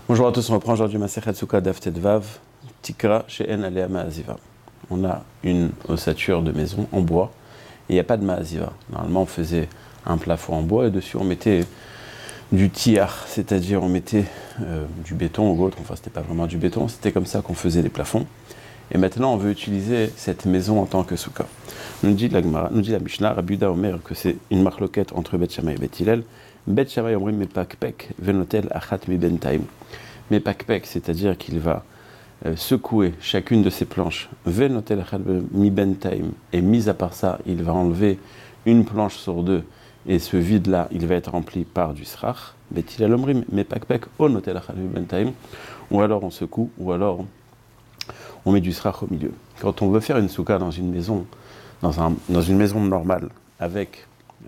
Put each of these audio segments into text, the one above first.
Bonjour à tous, on reprend aujourd'hui Masechet Sukkah Daf Vav, Tikra She'en Alea Ma'aziva. On a une ossature de maison en bois et il n'y a pas de Ma'aziva. Normalement, on faisait un plafond en bois et dessus on mettait du tiar, c'est-à-dire on mettait du béton ou autre, enfin c'était pas vraiment du béton, c'était comme ça qu'on faisait les plafonds. Et maintenant on veut utiliser cette maison en tant que Sukkah. Nous dit la Mishnah, Rabbi Yehuda Omer que c'est une marloquette entre Bet Shammai et Bet Hillel. Bet Shammai omrim mepakpek venotel achat mi bentaim. Mepakpek, c'est-à-dire qu'il va secouer chacune de ses planches, venotel achat mi bentaim, et mis à part ça, il va enlever une planche sur deux, et ce vide-là, il va être rempli par du srach. Bet Hillel omrim mepakpek onotel achat mi bentaim. Ou alors on secoue, ou alors on met du srach au milieu. Quand on veut faire une soukha dans une maison, dans une maison normale, avec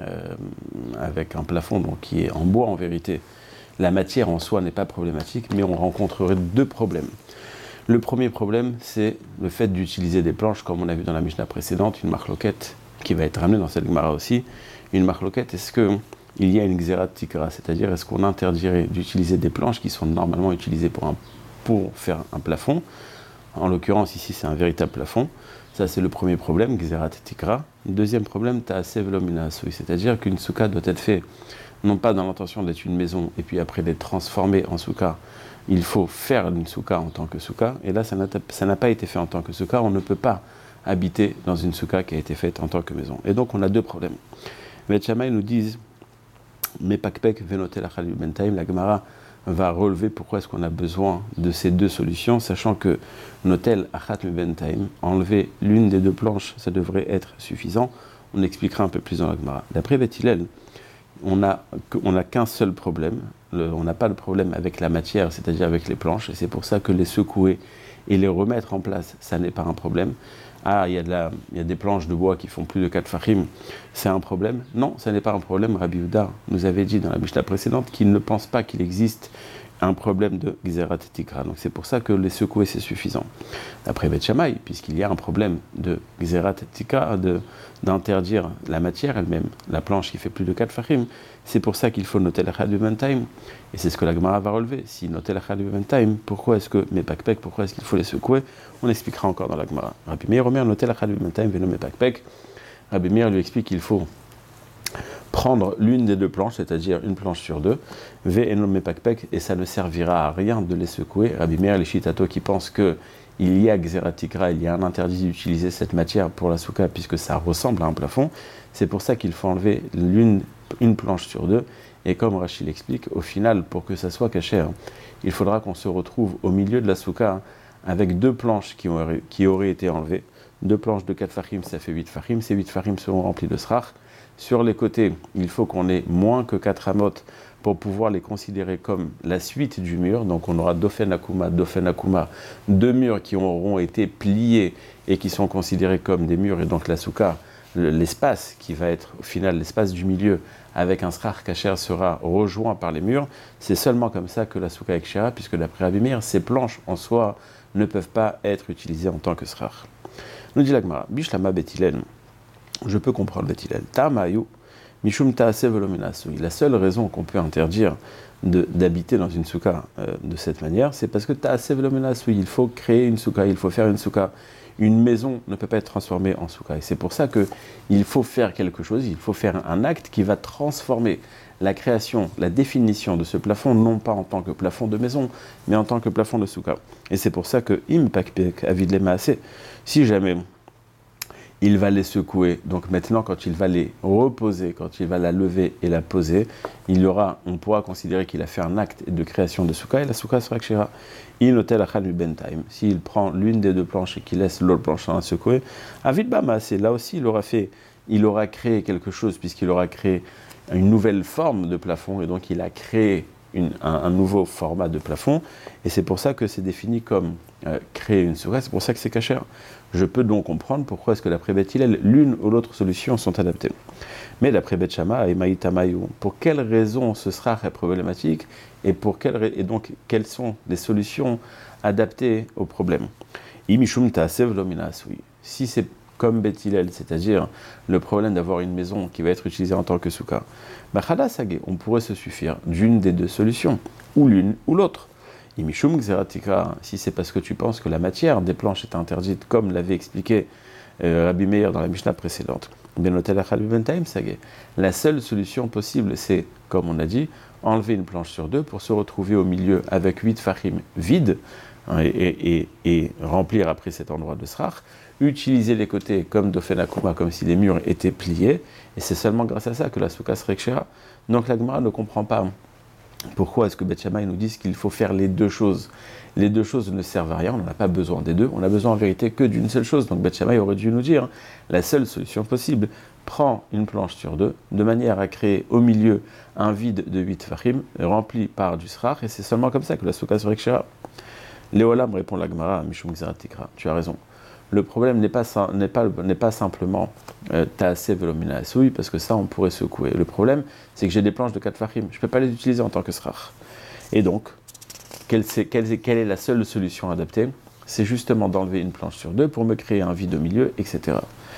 un plafond donc, qui est en bois en vérité, la matière en soi n'est pas problématique, mais on rencontrerait deux problèmes. Le premier problème, c'est le fait d'utiliser des planches, comme on a vu dans la Mishnah précédente, une marloquette qui va être ramenée dans cette Gemara aussi. Une marloquette, est-ce qu'il y a une xérat tikra, c'est-à-dire est-ce qu'on interdirait d'utiliser des planches qui sont normalement utilisées pour faire un plafond. En l'occurrence, ici, c'est un véritable plafond. Ça, c'est le premier problème, Gzerat Tikra. Deuxième problème, Ta'aseh v'lo min ha'asui, c'est-à-dire qu'une soukha doit être faite, non pas dans l'intention d'être une maison, et puis après d'être transformée en soukha. Il faut faire une soukha en tant que soukha, et là, ça n'a pas été fait en tant que soukha. On ne peut pas habiter dans une soukha qui a été faite en tant que maison. Et donc, on a deux problèmes. Bet Shammai nous disent, Mepakpek venotel achal bentaim, la Gemara va relever pourquoi est-ce qu'on a besoin de ces deux solutions, sachant que notel achat bentaim, enlever l'une des deux planches, ça devrait être suffisant. On expliquera un peu plus dans la Gemara. D'après Bet Hillel, on n'a qu'un seul problème. On n'a pas de problème avec la matière, c'est-à-dire avec les planches, et c'est pour ça que les secouer et les remettre en place, ça n'est pas un problème. Ah, il y a des planches de bois qui font plus de 4 fachim, c'est un problème? Non, ça n'est pas un problème. Rabbi Yehuda nous avait dit dans la Mishnah précédente qu'il ne pense pas qu'il existe un problème de Gzerat Tikra. Donc c'est pour ça que les secouer c'est suffisant. D'après Bet Shammai, puisqu'il y a un problème de Gzerat Tikra, d'interdire la matière elle-même, la planche qui fait plus de 4 fachim, c'est pour ça qu'il faut noter la chadu bentaim. Et c'est ce que la Gemara va relever. Si noter la chadu bentaim, pourquoi est-ce que mepakpek, pourquoi est-ce qu'il faut les secouer? On expliquera encore dans la Gemara. Rabbi Meir Omer noter la chadu bentaim veno mepakpek. Rabbi Meir lui explique qu'il faut prendre l'une des deux planches, c'est-à-dire une planche sur deux, ve mepakpek, et ça ne servira à rien de les secouer. Rabbi Meir les Shitato qui pensent que il y a Gzerat Tikra, il y a un interdit d'utiliser cette matière pour la soukha puisque ça ressemble à un plafond. C'est pour ça qu'il faut enlever une planche sur deux. Et comme Rachid l'explique, au final, pour que ça soit caché, il faudra qu'on se retrouve au milieu de la soukha avec deux planches qui auraient été enlevées. Deux planches de 4 fachim, ça fait 8 fachim. Ces 8 fachim seront remplis de srach. Sur les côtés, il faut qu'on ait moins que 4 amot pour pouvoir les considérer comme la suite du mur. Donc on aura Dofen Akuma, deux murs qui auront été pliés et qui sont considérés comme des murs. Et donc la soukha, l'espace qui va être au final l'espace du milieu avec un srach kasher sera rejoint par les murs. C'est seulement comme ça que la soukha est kshera, puisque d'après Rabbi Meir, ces planches en soi ne peuvent pas être utilisées en tant que srach. Nous dit la Gemara, Bishlama Bet Hillel, je peux comprendre Bet Hillel, Ta'amayu, Mishum Ta'aseh v'lo min ha'asui. La seule raison qu'on peut interdire d'habiter dans une soukha de cette manière, c'est parce que Ta'aseh v'lo min ha'asui. Il faut créer une soukha, il faut faire une soukha. Une maison ne peut pas être transformée en soukha. Et c'est pour ça qu'il faut faire quelque chose, il faut faire un acte qui va transformer la création, la définition de ce plafond, non pas en tant que plafond de maison, mais en tant que plafond de soukha. Et c'est pour ça que Im Pakpek Avid Lemaaseh, si jamais il va les secouer, donc maintenant quand il va les reposer, quand il va la lever et la poser, on pourra considérer qu'il a fait un acte de création de soukha, et la soukha sera kshera. Inotel achal bentaim. S'il prend l'une des deux planches et qu'il laisse l'autre planche à secouer, avid bama, c'est là aussi il aura créé quelque chose, puisqu'il aura créé une nouvelle forme de plafond, et donc il a créé un nouveau format de plafond, et c'est pour ça que c'est défini comme créer une soukha, c'est pour ça que c'est kasher. Je peux donc comprendre pourquoi est-ce que d'après Bet Hillel, l'une ou l'autre solution sont adaptées. Mais d'après Bet Shammai, pour quelles raisons ce sera problématique, et donc quelles sont les solutions adaptées au problème? Si c'est comme Bet Hillel, c'est-à-dire le problème d'avoir une maison qui va être utilisée en tant que soukha, on pourrait se suffire d'une des deux solutions, ou l'une ou l'autre. Imishum Xeratikra, si c'est parce que tu penses que la matière des planches est interdite, comme l'avait expliqué Rabbi Meir dans la Mishnah précédente, la seule solution possible, c'est, comme on a dit, enlever une planche sur deux pour se retrouver au milieu avec 8 fachim vides, hein, et remplir après cet endroit de srach, utiliser les côtés comme d'Ofenakuma, comme si les murs étaient pliés, et c'est seulement grâce à ça que la souka serait kshera. Donc la Gemara ne comprend pas pourquoi est-ce que Beth Shammai nous dit qu'il faut faire les deux choses. Les deux choses ne servent à rien, on n'en a pas besoin des deux, on a besoin en vérité que d'une seule chose. Donc Beth Shammai aurait dû nous dire, la seule solution possible, prends une planche sur deux, de manière à créer au milieu un vide de 8 fachim, rempli par du srach, et c'est seulement comme ça que la souka serait kshera. Léolam répond la Gemara, Mishum Xeratikra, tu as raison. Le problème n'est pas simplement Taaseh velomina assoui, parce que ça on pourrait secouer. Le problème, c'est que j'ai des planches de 4 fachim, je ne peux pas les utiliser en tant que srach. Et donc, quelle est la seule solution adaptée? C'est justement d'enlever une planche sur deux pour me créer un vide au milieu, etc.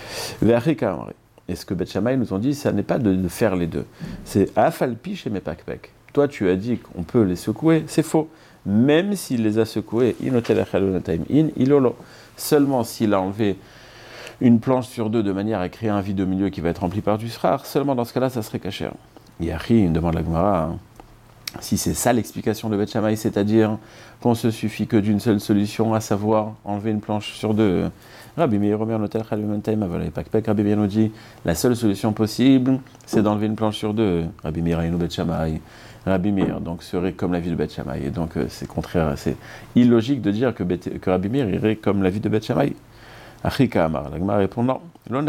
Et ce que Beth Shammai nous ont dit, ça n'est pas de faire les deux. C'est Afalpi chez mes pakpek. Toi, tu as dit qu'on peut les secouer, c'est faux. Même s'il les a secoués, ilolo. Seulement s'il a enlevé une planche sur deux de manière à créer un vide au milieu qui va être rempli par du srach, seulement dans ce cas-là, ça serait caché. Yahi, une demande la Gemara, si c'est ça l'explication de Beth Shammai, c'est-à-dire qu'on se suffit que d'une seule solution, à savoir enlever une planche sur deux. Rabbi Meir Omer Notel Chalvim Taim Avalei Pakpek, Rabbi Meir nous dit la seule solution possible, c'est d'enlever une planche sur deux. Rabbi Meir Ayinu Beth Shammai. Rabbi Meir donc serait comme l'avis de Beth Shammai, et donc c'est contraire, c'est illogique de dire que Rabbi Meir irait comme l'avis de Beth Shammai. Achika Amar, la Gemara répond non.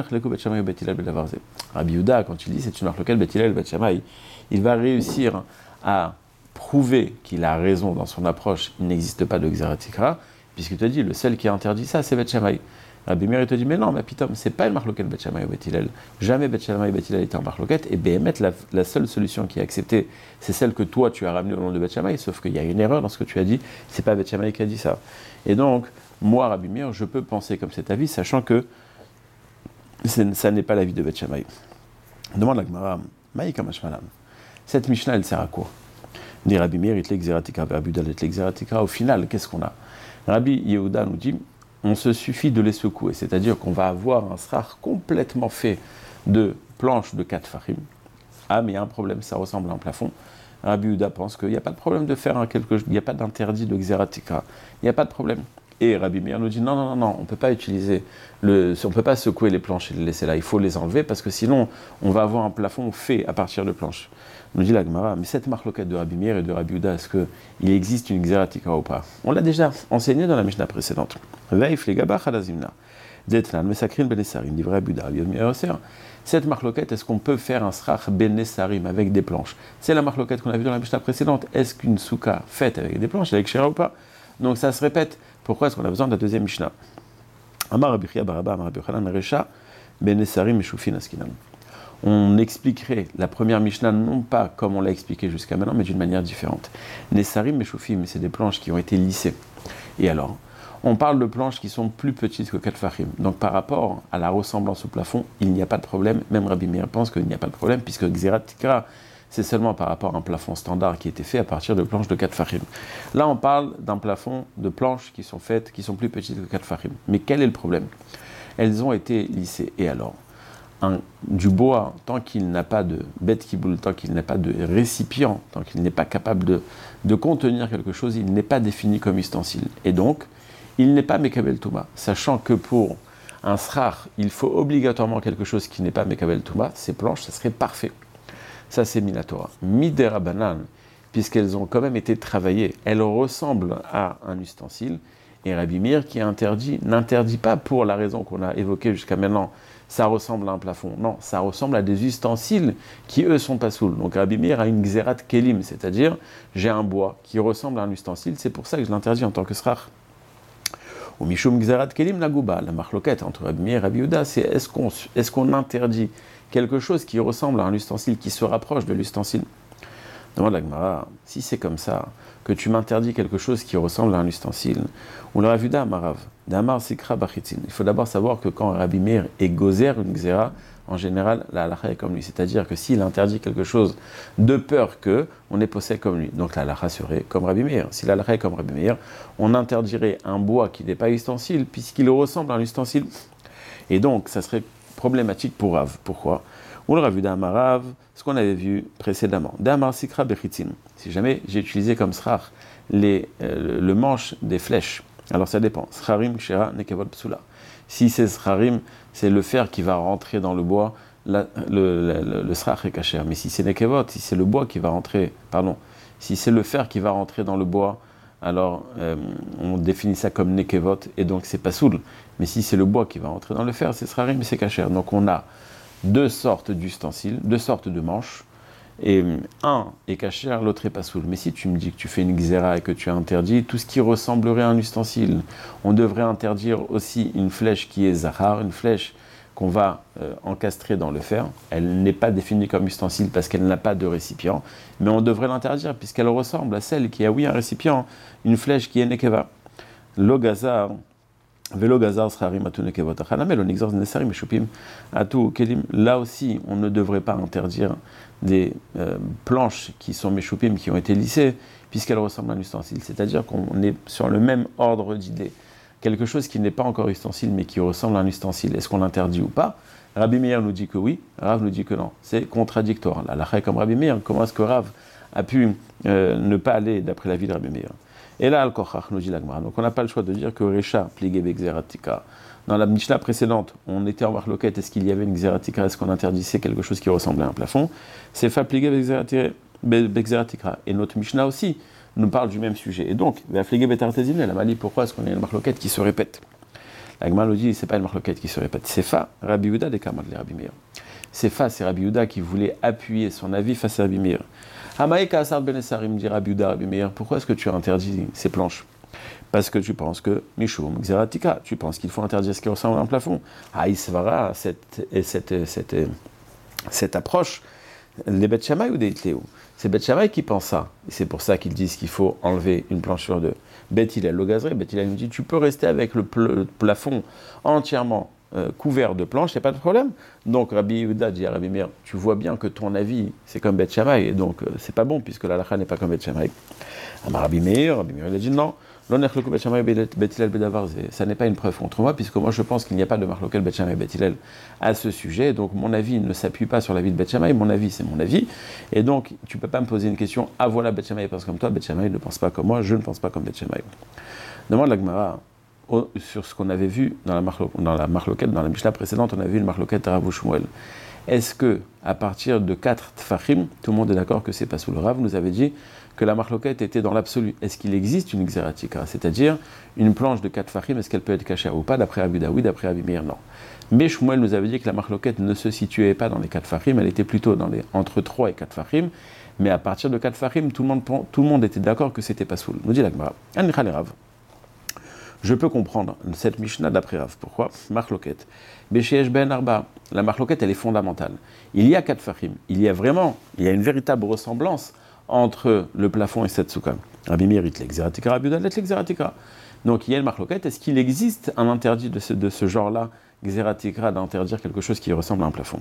Rabbi Yehuda, quand il dit c'est une marque locale, Beth Hillel, Beth Shammai, il va réussir à prouver qu'il a raison dans son approche, il n'existe pas de Xeratikra, puisque tu as dit le seul qui a interdit ça, c'est Beth Shammai. Rabbi Meir te dit mais non, ma pitom, c'est pas une marloquette Beth Shammai ou Beth Hillel. Jamais Beth Shammai et Beth Hillel étaient en marloquette, et Béhémet, la seule solution qui est acceptée, c'est celle que toi tu as ramenée au nom de Beth Shammai, sauf qu'il y a une erreur dans ce que tu as dit, c'est pas Beth Shammai qui a dit ça. Et donc, moi, Rabbi Meir, je peux penser comme cet avis, sachant que ça n'est pas l'avis de Beth Shammai. Demande la Gemara, Maïka Mashmalam, cette Mishnah, elle sert à quoi? Dit Rabbi Meir, Itlek Xeratikra, Rabbi Yehuda, Itlek Xeratikra, au final, qu'est-ce qu'on a? Rabbi Yehuda nous dit, on se suffit de les secouer, c'est-à-dire qu'on va avoir un srach complètement fait de planches de 4 fachim. Ah, mais il y a un problème, ça ressemble à un plafond. Rabbi Yehuda pense qu'il n'y a pas de problème de faire il n'y a pas d'interdit de Xeratikra, il n'y a pas de problème. Et Rabbi Meir nous dit non, on ne peut pas on peut pas secouer les planches et les laisser là, il faut les enlever parce que sinon on va avoir un plafond fait à partir de planches. Nous dit la Gemara, mais cette marloquette de Rabbi Meir et de Rabbi Yehuda, est-ce qu'il existe une Xeratikra ou pas? On l'a déjà enseigné dans la Mishnah précédente. Veif les gabach alazimna. Detnan mesakrin benesarim, dit Rabbi Yehuda, Rabbi Meir. Cette marloquette, est-ce qu'on peut faire un srach benesarim avec des planches? C'est la marloquette qu'on a vue dans la Mishnah précédente. Est-ce qu'une souka faite avec des planches, elle est kshera ou pas? Donc ça se répète. Pourquoi est-ce qu'on a besoin de la deuxième Mishnah? Amar Rabbi Chia baraba, Amar Rabbi Yochanan Recha, benesarim meshufin askinan. On expliquerait la première Mishnah non pas comme on l'a expliqué jusqu'à maintenant, mais d'une manière différente. Nesarim meshufim, c'est des planches qui ont été lissées. Et alors, on parle de planches qui sont plus petites que 4 fachim. Donc par rapport à la ressemblance au plafond, il n'y a pas de problème. Même Rabbi Meir pense qu'il n'y a pas de problème, puisque Xeratikra, c'est seulement par rapport à un plafond standard qui était fait à partir de planches de 4 fachim. Là, on parle d'un plafond de planches qui sont plus petites que 4 fachim. Mais quel est le problème? Elles ont été lissées. Et alors, du bois, tant qu'il n'a pas de bête qui boule, tant qu'il n'a pas de récipient, tant qu'il n'est pas capable de contenir quelque chose, il n'est pas défini comme ustensile. Et donc, il n'est pas Mekabel Touma. Sachant que pour un srach, il faut obligatoirement quelque chose qui n'est pas Mekabel Touma, ces planches, ça serait parfait. Ça, c'est Minatora. Midera Banan, puisqu'elles ont quand même été travaillées, elles ressemblent à un ustensile. Et Rabbi Meir, qui n'interdit pas pour la raison qu'on a évoquée jusqu'à maintenant, ça ressemble à un plafond. Non, ça ressemble à des ustensiles qui, eux, sont pas saouls. Donc Rabbi Meir a une Xerat Kelim, c'est-à-dire, j'ai un bois qui ressemble à un ustensile, c'est pour ça que je l'interdis en tant que srach. Ou Mishum Xerat Kelim Nagouba, la marloquette entre Rabbi Meir et Rabbi Yehuda, c'est est-ce qu'on interdit quelque chose qui ressemble à un ustensile, qui se rapproche de l'ustensile? Demande la Gemara, si c'est comme ça, que tu m'interdis quelque chose qui ressemble à un ustensile, ou le Rav Yehuda Marav, Damar Sikra Bachitzin. Il faut d'abord savoir que quand Rabbi Meir est gozer une xéra, en général, la halakha est comme lui. C'est-à-dire que s'il interdit quelque chose de peur que, on est possède comme lui. Donc la halakha serait comme Rabbi Meir. Si la halakha est comme Rabbi Meir, on interdirait un bois qui n'est pas ustensile, puisqu'il ressemble à un ustensile. Et donc, ça serait problématique pour Rav. Pourquoi? Ou le Rav Damar Rav, ce qu'on avait vu précédemment. Damar Sikra Bechitzin. Si jamais j'ai utilisé comme srach le manche des flèches, alors ça dépend. Srarim, Shera, Nekevot, Psula. Si c'est Srarim, c'est le fer qui va rentrer dans le bois, le srach est kacher. Mais si c'est Nekevot, si c'est le bois qui va rentrer, si c'est le fer qui va rentrer dans le bois, alors on définit ça comme Nekevot, et donc c'est pas soul. Mais si c'est le bois qui va rentrer dans le fer, c'est Srarim et c'est kacher. Donc on a deux sortes d'ustensiles, deux sortes de manches, et un est kacher, l'autre est pas soul. Mais si tu me dis que tu fais une xéra et que tu as interdit tout ce qui ressemblerait à un ustensile, on devrait interdire aussi une flèche qui est zahar, une flèche qu'on va encastrer dans le fer. Elle n'est pas définie comme ustensile parce qu'elle n'a pas de récipient, mais on devrait l'interdire puisqu'elle ressemble à celle qui a, oui, un récipient, une flèche qui est nekeva. Lo gazar, velo gazar srarim atu nekevot achanamel, on exerce nesarim meshupim atu kelim. Là aussi, on ne devrait pas interdire des planches qui sont meshupim, qui ont été lissées, puisqu'elles ressemblent à un ustensile. C'est-à-dire qu'on est sur le même ordre d'idée. Quelque chose qui n'est pas encore ustensile, mais qui ressemble à un ustensile, est-ce qu'on l'interdit ou pas? Rabbi Meir nous dit que oui, Rav nous dit que non. C'est contradictoire. La halakha est comme Rabbi Meir. Comment est-ce que Rav a pu ne pas aller d'après l'avis de Rabbi Meir? Et là, Al-Kochach nous dit l'Agmara. Donc on n'a pas le choix de dire que Recha pligé b'xeratika. Dans la Mishnah précédente, on était en marloquette, est-ce qu'il y avait une xeratika, est-ce qu'on interdisait quelque chose qui ressemblait à un plafond? C'est fa pligé b'xeratika. Et notre Mishnah aussi nous parle du même sujet. Et donc, Vafligé betartezine, elle m'a dit pourquoi est-ce qu'on a une marloquette qui se répète? L'Agmara nous dit c'est pas une marloquette qui se répète. C'est fa Rabbi Yehuda des Kamad les Rabbi Meir. C'est Rabbi Yehuda qui voulait appuyer son avis face à Rabbi Meir. Hamaïka Asar ben Esarim, dit Rabbi Yehuda, Rabbi Meir, pourquoi est-ce que tu as interdit ces planches? Parce que tu penses que Mishum Xeratika, tu penses qu'il faut interdire ce qui ressemble à un plafond. Aïsvara, cette approche, les Beth Shammai ou des Hitléo? C'est Beth Shammai qui pense ça. Et c'est pour ça qu'ils disent qu'il faut enlever une planche sur deux. Beth Hillel, le gazeré, Beth Hillel nous dit tu peux rester avec le plafond entièrement couvert de planches, il n'y a pas de problème. Donc Rabbi Yehuda dit à Rabbi Meir, tu vois bien que ton avis c'est comme Beth Shammai, et donc c'est pas bon puisque la halakha n'est pas comme Beth Shammai. Rabbi Meir il a dit non. Ça n'est pas une preuve contre moi, puisque moi je pense qu'il n'y a pas de marloquel Bet Shammai et Bet Hillel à ce sujet, donc mon avis ne s'appuie pas sur l'avis de Bet Shammai, mon avis c'est mon avis, et donc tu ne peux pas me poser une question, ah voilà Bet Shammai pense comme toi, Bet Shammai ne pense pas comme moi, je ne pense pas comme Bet Shammai. Demande la Gemara sur ce qu'on avait vu dans la marloquette, dans la Mishnah précédente, on a vu une marloquette à Rav Shmuel. Est-ce que, à partir de 4 tfachim, tout le monde est d'accord que c'est pas sous le Rav, nous avait dit que la marloquette était dans l'absolu. Est-ce qu'il existe une xeratika, c'est-à-dire une planche de 4 tfachim, est-ce qu'elle peut être cachée ou pas? D'après Rabbi Yehuda, oui, d'après Rabbi Meir, non. Mais Shmuel nous avait dit que la marloquette ne se situait pas dans les 4 tfachim, elle était plutôt entre 3 et 4 tfachim, mais à partir de 4 tfachim, tout le monde était d'accord que c'était pas sous. Nous dit la Gemara. Rav. Je peux comprendre cette Mishnah d'après Rav. Pourquoi? Marloquette. Besheesh ben arba. La marloquette, elle est fondamentale. Il y a 4 fachim. Il y a une véritable ressemblance entre le plafond et cette soukha. Rabbi Meir it l'exeratika, Rabbi Yehuda l'exeratika. Donc il y a une marloquette. Est-ce qu'il existe un interdit de ce genre-là, xeratika, d'interdire quelque chose qui ressemble à un plafond?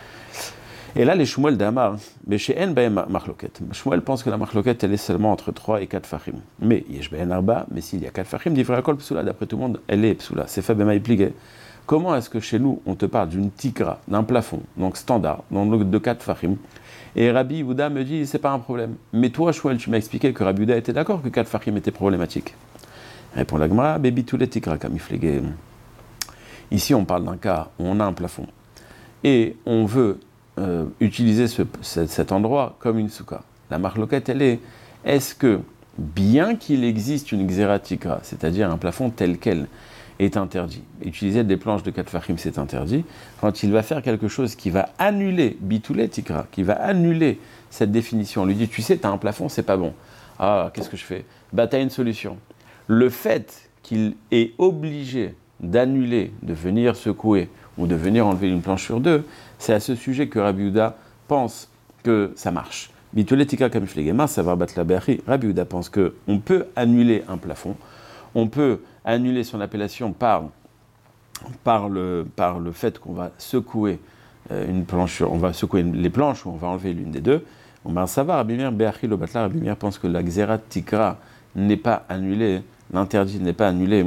Et là, les Shmuel d'Amar, mais chez En Baem Marloquette. Shmuel pense que la Marloquette, elle est seulement entre 3 et 4 fachim. Mais Yesh Ben Arba, mais s'il y a 4 fachim, d'Ivrakol Psula, d'après tout le monde, elle est Psula. C'est Fabema Ipligé. Comment est-ce que chez nous, on te parle d'une tikra, d'un plafond, donc standard, donc de 4 fachim, et Rabbi Yehuda me dit, c'est pas un problème. Mais toi, Shmuel, tu m'as expliqué que Rabbi Yehuda était d'accord que 4 fachim étaient problématiques. Répond la Gemara, Bébi tous les tikra, comme Ifligé. Ici, on parle d'un cas où on a un plafond. Et on veut utiliser cet endroit comme une soukha. La marloquette, elle est-ce que, bien qu'il existe une xeratika, c'est-à-dire un plafond tel quel, est interdit, utiliser des planches de 4 fachim, c'est interdit, quand il va faire quelque chose qui va annuler bitoulet tikra, qui va annuler cette définition, on lui dit, tu sais, tu as un plafond, c'est pas bon. Ah, qu'est-ce que je fais? Bah, tu as une solution. Le fait qu'il est obligé d'annuler, de venir secouer, ou de venir enlever une planche sur deux, c'est à ce sujet que Rabbi Yehuda pense que ça marche. Bituletika kamiflegema, savoir battre la berri. Rabbi Yehuda pense qu'on peut annuler un plafond, on peut annuler son appellation par le fait qu'on va secouer une planche, on va secouer les planches ou on va enlever l'une des deux. Ça va, Rabbi Meir, Be'achil au Batla, Rabbi Meir pense que la Xerat Tikra n'est pas annulée, l'interdit n'est pas annulé.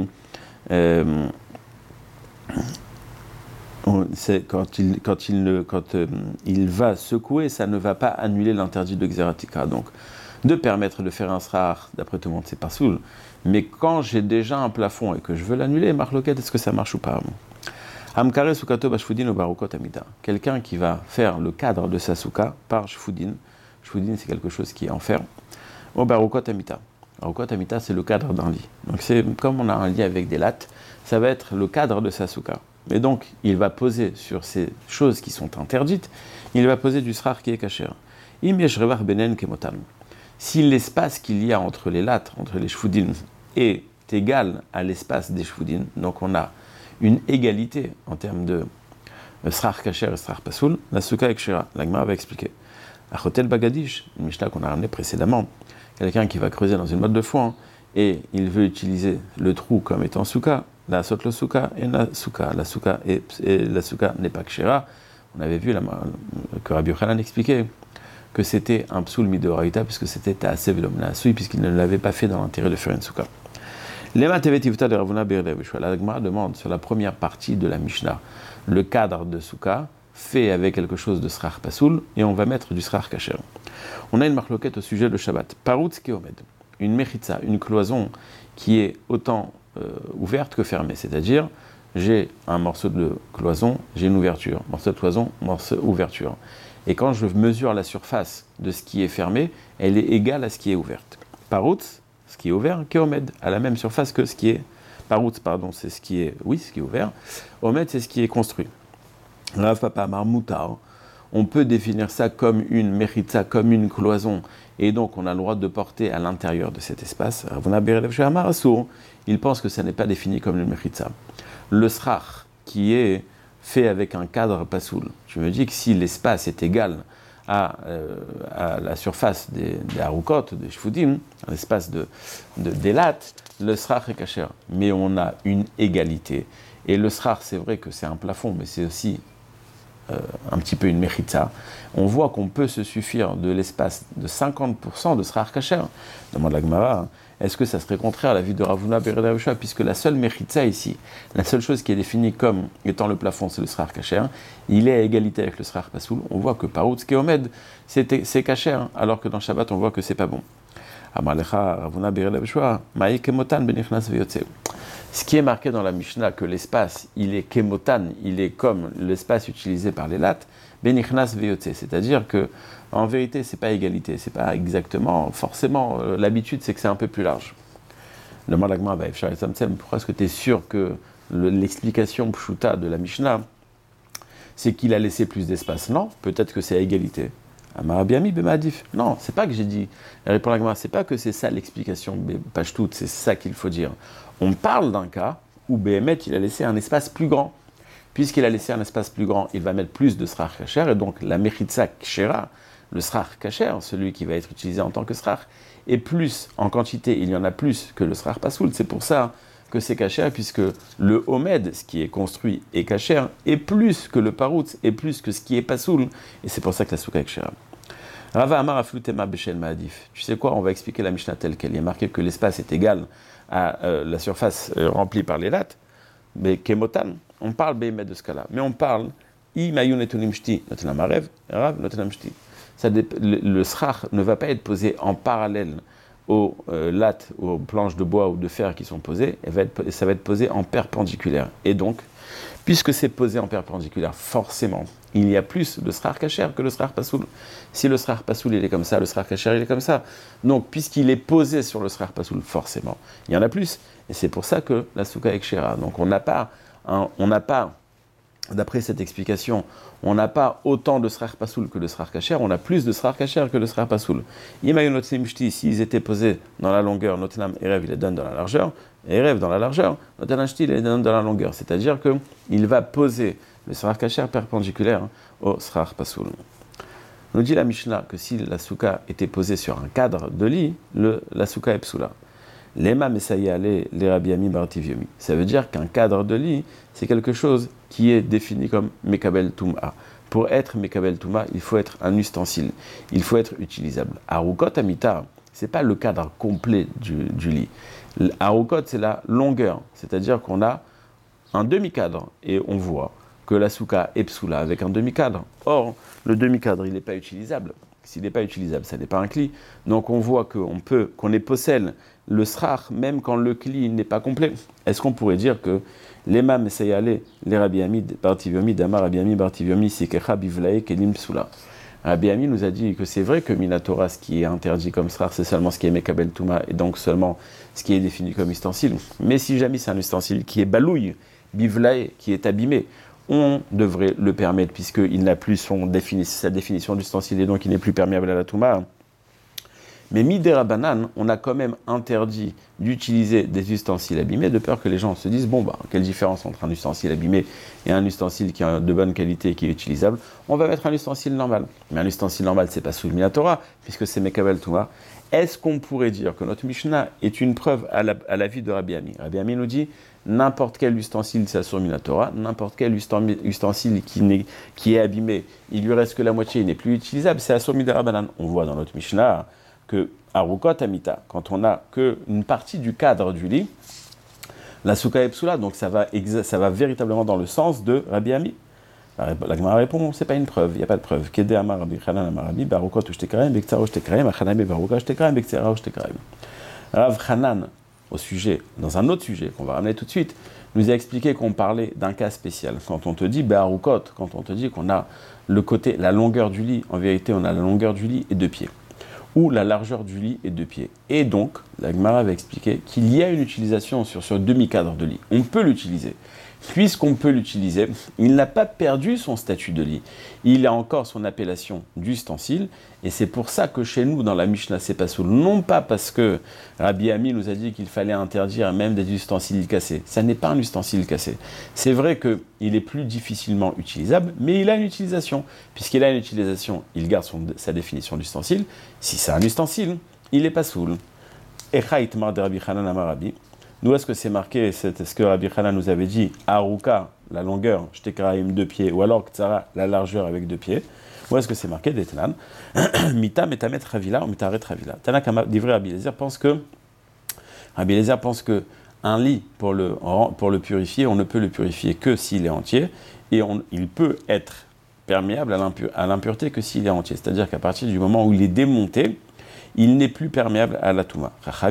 C'est quand il va secouer, ça ne va pas annuler l'interdit de Xerat Tikra. Donc, de permettre de faire un srar, d'après tout le monde, c'est pas soul. Mais quand j'ai déjà un plafond et que je veux l'annuler, marloquette, est-ce que ça marche ou pas? Hamkare sukato bashfudin ou barukot amida. Quelqu'un qui va faire le cadre de sa souka par shfudin. Shfudin, c'est quelque chose qui est en fer. Ou barukot amita. Barukot amita, c'est le cadre d'un lit. Donc c'est comme on a un lit avec des lattes, ça va être le cadre de sa souka. Et donc, il va poser sur ces choses qui sont interdites, il va poser du srar qui est kasher. Im yesh revar benen kemotan. Si l'espace qu'il y a entre les lattes, entre les shfudin, est égal à l'espace des shfudin, donc on a une égalité en termes de srar kasher et srar pasoul, la souka ekshera. L'agma va expliquer. Achotel bagadish, une mishnah qu'on a ramenée précédemment, quelqu'un qui va creuser dans une motte de foin et il veut utiliser le trou comme étant souka, la sotlo souka et la souka. La souka n'est pas kshera. On avait vu que Rabbi Yochanan expliquait que c'était un psoul midoraita puisque c'était ta'aseh v'lo menasui puisqu'il ne l'avait pas fait dans l'intérêt de faire une souka. Lema tevet tivta de Ravuna Be'erlev. La Gemara demande sur la première partie de la Mishnah le cadre de souka fait avec quelque chose de srar pasoul et on va mettre du srar kasher. On a une marloquette au sujet de Shabbat. Parutz keomed, une mechitza, une cloison qui est autant ouverte que fermée, c'est-à-dire j'ai un morceau de cloison, j'ai une ouverture, morceau de cloison, morceau ouverture. Et quand je mesure la surface de ce qui est fermé, elle est égale à ce qui est ouverte. Parutz, ce qui est ouvert, keomed, à la même surface que ce qui est parutz, pardon, c'est ce qui est ouvert. Omed, c'est ce qui est construit. Rav Papa Amar Moutar, on peut définir ça comme une mechitza, comme une cloison, et donc on a le droit de porter à l'intérieur de cet espace. Il pense que ça n'est pas défini comme une mechitza. Le srar, qui est fait avec un cadre pasoul, je me dis que si l'espace est égal à la surface des harukot, des shfudim, l'espace des lattes, le srar est kasher. Mais on a une égalité. Et le srar, c'est vrai que c'est un plafond, mais c'est aussi un petit peu une mechitza. On voit qu'on peut se suffire de l'espace de 50% de srar kasher. Demande la Gemara, est-ce que ça serait contraire à la vie de Ravuna Be'erlev, puisque la seule mechitza ici, la seule chose qui est définie comme étant le plafond, c'est le srar kasher, il est à égalité avec le srar pasoul. On voit que parutz keomed, c'est kasher, alors que dans Shabbat, on voit que c'est pas bon. Ravuna Be'erlev, maï kemotan benichnas veyotze. Ce qui est marqué dans la Mishnah, que l'espace, il est kemotan, il est comme l'espace utilisé par les lattes, benichnas veyotze, c'est-à-dire que en vérité, c'est pas égalité, c'est pas exactement, forcément, l'habitude, c'est que c'est un peu plus large. Le malagma va efshar et samsem, pourquoi est-ce que tu es sûr que l'explication pshuta de la Mishnah, c'est qu'il a laissé plus d'espace? Non, peut-être que c'est à égalité. Amarabiami bemadif. Non, c'est pas que j'ai dit. Répond la Gemara, c'est pas que c'est ça l'explication pashtout, c'est ça qu'il faut dire. On parle d'un cas où Behemet, il a laissé un espace plus grand. Puisqu'il a laissé un espace plus grand, il va mettre plus de srar kasher, et donc la mechitza kshera, le srar kasher, celui qui va être utilisé en tant que srar, est plus en quantité, il y en a plus que le srar pasoul. C'est pour ça que c'est kasher, puisque le omed, ce qui est construit, est kasher, est plus que le parutz, est plus que ce qui est pasoul, et c'est pour ça que la souka est kshera. Rava Amar Aflutema Beshel Maadif. Tu sais quoi, on va expliquer la Mishnah telle qu'elle. Il y a marqué que l'espace est égal à la surface remplie par les lattes, mais kemotan, on parle Behemet de ce cas-là, mais on parle Imayun etunim shti, notenam arev, rav notenam shti. Le srar ne va pas être posé en parallèle aux lattes, aux planches de bois ou de fer qui sont posées, ça va être posé en perpendiculaire. Et donc, puisque c'est posé en perpendiculaire, forcément, il y a plus de srar kasher que le srar pasoul. Si le srar pasoul il est comme ça, le srar kasher il est comme ça. Donc, puisqu'il est posé sur le srar pasoul, forcément, il y en a plus. Et c'est pour ça que la souka est kshera. Donc, on n'a pas, d'après cette explication, on n'a pas autant de srar pasoul que de srar kasher, on a plus de srar kasher que de srar pasoul. Imayu notnim shti, s'ils étaient posés dans la longueur, notnam erev, il les donne dans la largeur, erev dans la largeur, notnam shti, il les donne dans la longueur. C'est-à-dire qu'il va poser le srar kasher perpendiculaire au srar pasoul. Nous dit la Mishnah que si la souka était posée sur un cadre de lit, la souka est psoula. Lema Mesayale, les Rabbi Ami Bartiviomi. Ça veut dire qu'un cadre de lit, c'est quelque chose qui est défini comme Mekabel Touma. Pour être Mekabel Touma, il faut être un ustensile, il faut être utilisable. Arukot Amita, ce n'est pas le cadre complet du lit. Arukot, c'est la longueur, c'est-à-dire qu'on a un demi-cadre et on voit que la souka est psoula avec un demi-cadre. Or, le demi-cadre, il n'est pas utilisable. S'il n'est pas utilisable, ça n'est pas un cli. Donc on voit qu'on est possède le srar, même quand le cli n'est pas complet. Est-ce qu'on pourrait dire que l'Emam Essayale, les Rabbi Ami Bartiviomi, Damar Rabbi Ami Bartiviomi, Sikecha Bivlae Kelim Psoula. Rabbi Ami nous a dit que c'est vrai que Minatora, ce qui est interdit comme srar, c'est seulement ce qui est Mekabel Touma, et donc seulement ce qui est défini comme ustensile. Mais si jamais c'est un ustensile qui est balouille, Bivlae, qui est abîmé, on devrait le permettre, puisqu'il n'a plus sa définition d'ustensile, et donc il n'est plus perméable à la Touma. Mais Midera Banan, on a quand même interdit d'utiliser des ustensiles abîmés, de peur que les gens se disent, quelle différence entre un ustensile abîmé et un ustensile qui est de bonne qualité et qui est utilisable. On va mettre un ustensile normal. Mais un ustensile normal, c'est pas sous le Minatora, puisque c'est Mekabel Touma. Est-ce qu'on pourrait dire que notre Mishnah est une preuve à l'avis de Rabbi Ami? Rabbi Ami nous dit, n'importe quel ustensile, c'est sur Minatora, n'importe quel ustensile qui est abîmé, il lui reste que la moitié, il n'est plus utilisable, c'est Asur Midera Banan. On voit dans notre Mishnah que Arukot Amita, quand on n'a qu'une partie du cadre du lit, la souka est psoula, donc ça va véritablement dans le sens de Rabbi Ami. La Gemara répond, c'est pas une preuve, il n'y a pas de preuve. Kede Amar Rabbi Chanan Amar Rabbi, Barukot Ushtekaraim, Bektsara Ushtekaraim, Achaname Baruka Ushtekaraim, Bektsara Ushtekaraim. Rav Chanan, dans un autre sujet qu'on va ramener tout de suite, nous a expliqué qu'on parlait d'un cas spécial. Quand on te dit Barukot, quand on te dit qu'on a la longueur du lit, en vérité on a la longueur du lit et 2 pieds. Ou la largeur du lit est 2 pieds. Et donc, la Gemara va expliquer qu'il y a une utilisation sur ce demi-cadre de lit. On peut l'utiliser. Puisqu'on peut l'utiliser, il n'a pas perdu son statut de lit. Il a encore son appellation d'ustensile. Et c'est pour ça que chez nous, dans la Mishnah, c'est pas soul. Non pas parce que Rabbi Ami nous a dit qu'il fallait interdire même des ustensiles cassés. Ça n'est pas un ustensile cassé. C'est vrai qu'il est plus difficilement utilisable, mais il a une utilisation. Puisqu'il a une utilisation, il garde sa définition d'ustensile. Si c'est un ustensile, il n'est pas soul. Echa itmar de Rabbi Chanan amar Rabbi. Nous, est-ce que c'est marqué, c'est ce que Rabbi Chanan nous avait dit, Aruka, la longueur, Shtekaraim 2 pieds, ou alors Ktsara, la largeur avec 2 pieds, ou est-ce que c'est marqué, Detnan, Mita metamet ravila, ou mitaret ravila. Tanakama, d'ivré Rabbi Eliezer pense que un lit, pour le purifier, on ne peut le purifier que s'il est entier, et il peut être perméable à l'impureté que s'il est entier. C'est-à-dire qu'à partir du moment où il est démonté, il n'est plus perméable à la Touma.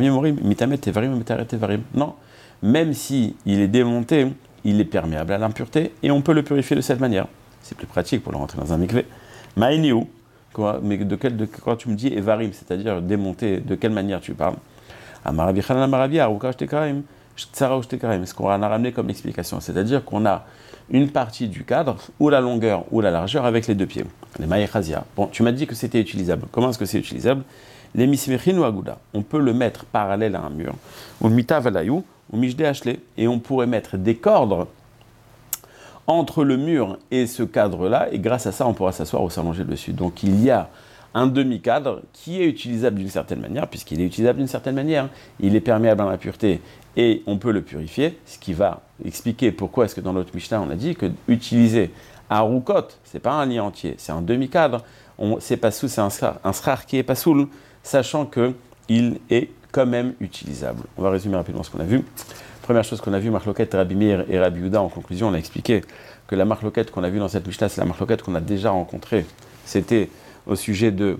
Non, même si il est démonté, il est perméable à l'impureté et on peut le purifier de cette manière. C'est plus pratique pour le rentrer dans un mikvé. Maïniou, mais de quoi tu me dis Evarim, c'est-à-dire démonté, de quelle manière tu parles? Amarabi Chanan Amarabi, Aruka Shtekarim, Shtsara Shtekarim. Ce qu'on a ramené comme explication, c'est-à-dire qu'on a une partie du cadre, ou la longueur, ou la largeur avec les 2 pieds. Les maïchazia. Bon, tu m'as dit que c'était utilisable. Comment est-ce que c'est utilisable? Les mismechin ou agouda, on peut le mettre parallèle à un mur, ou mita valayou, ou mijde hachlé, et on pourrait mettre des cordes entre le mur et ce cadre-là, et grâce à ça, on pourra s'asseoir ou s'allonger dessus. Donc il y a un demi-cadre qui est utilisable d'une certaine manière, puisqu'il est utilisable d'une certaine manière, il est perméable à l'impureté, et on peut le purifier, ce qui va expliquer pourquoi est-ce que dans notre Mishnah, on a dit que utiliser un roukot, c'est pas un lit entier, c'est un demi-cadre, c'est pas sous, c'est un srar qui est pas soul, sachant qu'il est quand même utilisable. On va résumer rapidement ce qu'on a vu. Première chose qu'on a vu, Marloquet, Rabbi Meir et Rabbi Yehuda, en conclusion, on a expliqué que la Marloquet qu'on a vue dans cette Mishnah, c'est la Marloquet qu'on a déjà rencontrée. C'était au sujet de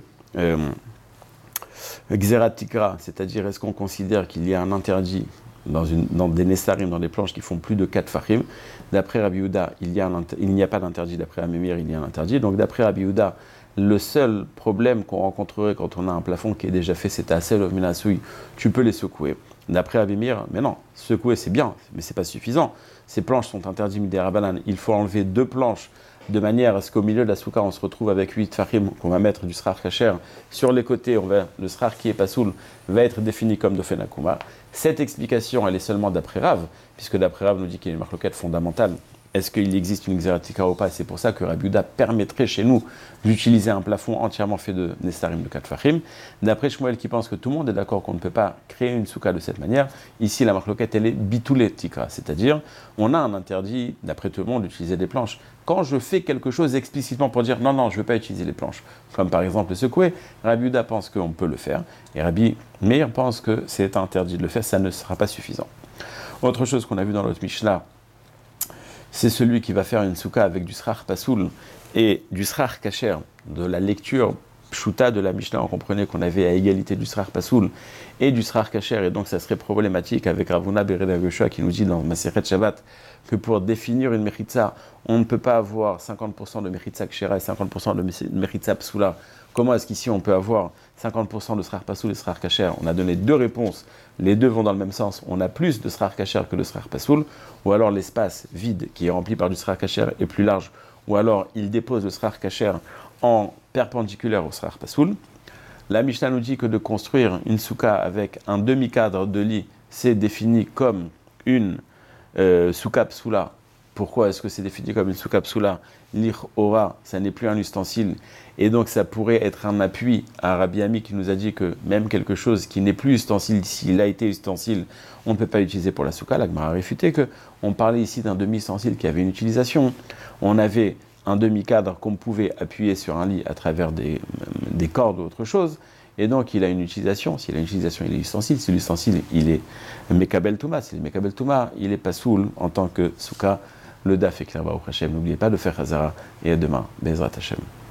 Xerat Tikra, c'est-à-dire est-ce qu'on considère qu'il y a un interdit dans des Nessarim, dans des planches qui font plus de 4 Fahim. D'après Rabbi Yehuda, il n'y a pas d'interdit. D'après Rabbi Meir, il y a un interdit. Donc d'après Rabbi Yehuda, le seul problème qu'on rencontrerait quand on a un plafond qui est déjà fait, c'est à Asel Minasoui, tu peux les secouer. D'après Rabbi Meir, mais non, secouer c'est bien, mais c'est pas suffisant. Ces planches sont interdites midera banan. Il faut enlever 2 planches de manière à ce qu'au milieu de la souka, on se retrouve avec 8 fahim qu'on va mettre du srar kacher. Sur les côtés, le srar qui est pasoul va être défini comme dofenakuma. Cette explication, elle est seulement d'après Rav, puisque d'après Rav nous dit qu'il y a une marloquette fondamentale. est-ce qu'il existe une xératika ou pas? C'est pour ça que Rabbi Yehuda permettrait chez nous d'utiliser un plafond entièrement fait de nestarim de 4 fachim. D'après Shmuel qui pense que tout le monde est d'accord qu'on ne peut pas créer une souka de cette manière, ici la marloquette elle est bitoulé tikra, c'est-à-dire on a un interdit d'après tout le monde d'utiliser des planches. Quand je fais quelque chose explicitement pour dire non, je ne veux pas utiliser les planches, comme par exemple le secouer, Rabbi Yehuda pense qu'on peut le faire et Rabbi Meir pense que c'est interdit de le faire, ça ne sera pas suffisant. Autre chose qu'on a vu dans notre Mishnah, c'est celui qui va faire une souka avec du srach pasoul et du srach kacher, de la lecture pshuta de la Mishnah. On comprenait qu'on avait à égalité du srach pasoul et du srach kacher, et donc ça serait problématique avec Rav Huna Bered HaGoshua qui nous dit dans Masechet Shabbat que pour définir une mechitza, on ne peut pas avoir 50% de mechitza kshera et 50% de mechitza psoula. Comment est-ce qu'ici on peut avoir 50% de srach pasoul et srach kacher? On a donné deux réponses, les deux vont dans le même sens. On a plus de srach kacher que de srach pasoul, ou alors l'espace vide qui est rempli par du srach kacher est plus large, ou alors il dépose le srach kacher en perpendiculaire au srach pasoul. La Mishnah nous dit que de construire une souka avec un demi-cadre de lit, c'est défini comme une souka psoula. Pourquoi est-ce que c'est défini comme une souka psoula? L'ich ora, ça n'est plus un ustensile, et donc ça pourrait être un appui à Rabbi Ami qui nous a dit que même quelque chose qui n'est plus ustensile, s'il a été ustensile, on ne peut pas l'utiliser pour la souka. La Gemara a réfuté qu'on parlait ici d'un demi-ustensile qui avait une utilisation. On avait un demi-cadre qu'on pouvait appuyer sur un lit à travers des cordes ou autre chose, et donc il a une utilisation. S'il a une utilisation, il est ustensile. Si l'ustensile, il est Mekabel Touma. Si il est Mekabel Touma, il est pas soul en tant que souka. Le daf est clair, Baruch Hashem. N'oubliez pas de faire Hazara, et à demain, Bezrat Hashem.